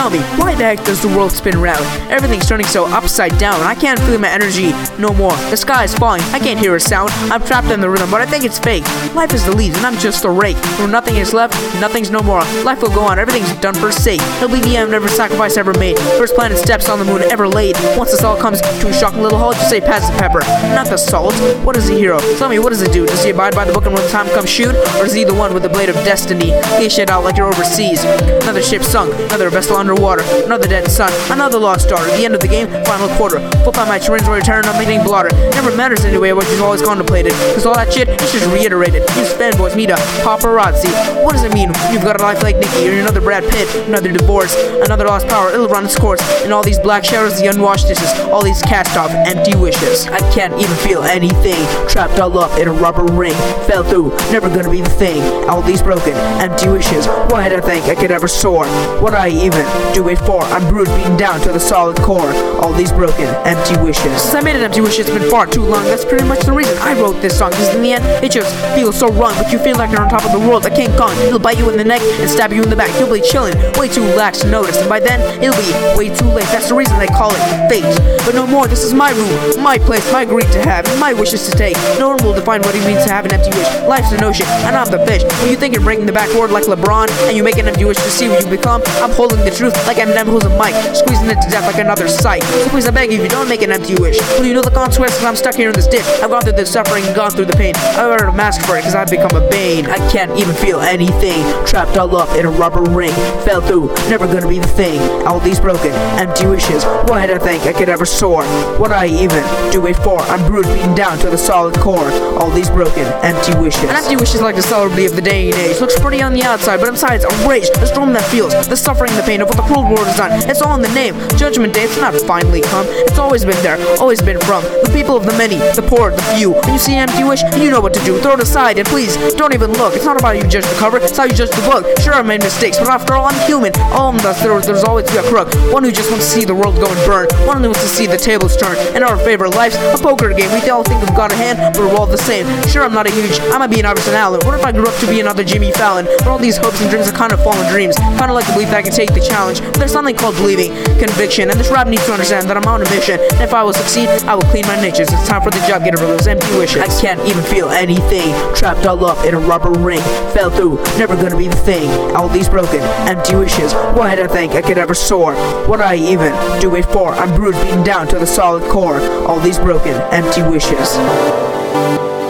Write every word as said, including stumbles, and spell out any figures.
Tell me, why the heck does the world spin round? Everything's turning so upside down. I can't feel my energy no more. The sky is falling. I can't hear a sound. I'm trapped in the rhythm, but I think it's fake. Life is the lead, and I'm just a rake. When nothing is left, nothing's no more. Life will go on. Everything's done for sake. He'll be the end of every sacrifice ever made. First planet steps on the moon ever laid. Once this all comes to a shocking little halt, just say pass the pepper, not the salt. What is a hero? Tell me, what does it do? Does he abide by the book and when the time comes shoot? Or is he the one with the blade of destiny? He shed out like you're overseas. Another ship sunk, another vessel underwater, another dead son, another lost daughter. The end of the game, final quarter. Flip on my turns will return, I'm hitting blotter. Never matters anyway what you've always contemplated. Cause all that shit is just reiterated. These fanboys meet a paparazzi. What does it mean? You've got a life like Nikki, or another Brad Pitt, another divorce, another lost power, it'll run its course. And all these black shadows, the unwashed dishes, all these cast off empty wishes. I can't even feel anything. Trapped all up in a rubber ring. Fell through, never gonna be the thing. All these broken, empty wishes. Why did I think I could ever soar? What I even do it for? I'm bruised, beaten down to the solid core. All these broken, empty wishes. Since I made an empty wish, it's been far too long. That's pretty much the reason I wrote this song. Cause in the end, it just feels so wrong. But you feel like you're on top of the world, like King Kong. He'll bite you in the neck and stab you in the back. You'll be chilling, way too lax to notice. And by then, it'll be way too late. That's the reason they call it fate. But no more, this is my room, my place, my greed to have, my wishes to take. No one will define what it means to have an empty wish. Life's an ocean, and I'm the fish. When you think you're breaking the backboard like LeBron, and you make an empty wish to see what you become, I'm holding the truth like Eminem holds a mic, squeezing it to death like another sight. So please, I beg you, if you don't make an empty wish, will you know the consequences? I'm stuck here in this ditch. I've gone through the suffering and gone through the pain. I wear a mask for it, cause I've become a bane. I can't even feel anything. Trapped all up in a rubber ring. Fell through, never gonna be the thing. All these broken, empty wishes. Why did I think I could ever soar? What I even do it for? I'm bruised, beaten down to the solid core. All these broken, empty wishes. An empty wish is like the celebrity of the day and age. Looks pretty on the outside, but inside it's a rage. The storm that feels, the suffering, the pain of what the cruel world has done. It's all in the name. Judgment Day, it's not finally come. It's always been there, always been from the people of the many, the poor, the few. When you see an empty wish, you know what to do. Throw it aside and please don't even look. It's not about how you judge the cover, it's how you judge the book. Sure, I made mistakes, but after all, I'm human. All of us, there, there's always be a crook. One who just wants to see the world go and burn. One who wants to see the tables turn. In our favorite lives, a poker game. We all think we've got a hand, but we're all the same. Sure, I'm not a huge, I might be an Iverson Allen. What if I grew up to be another Jimmy Fallon? But all these hopes and dreams are kind of fallen dreams. Kind of like to believe that I can take the challenge. But there's something called believing, conviction, and this rap needs to understand that I'm on a mission. And if I will succeed, I will clean my niches. It's time for the job, get rid of those empty wishes. I can't even feel anything. Trapped all up in a rubber ring. Fell through, never gonna be the thing. All these broken, empty wishes. Why did I think I could ever soar? What I even do it for? I'm bruised, beaten down to the solid core. All these broken, empty wishes.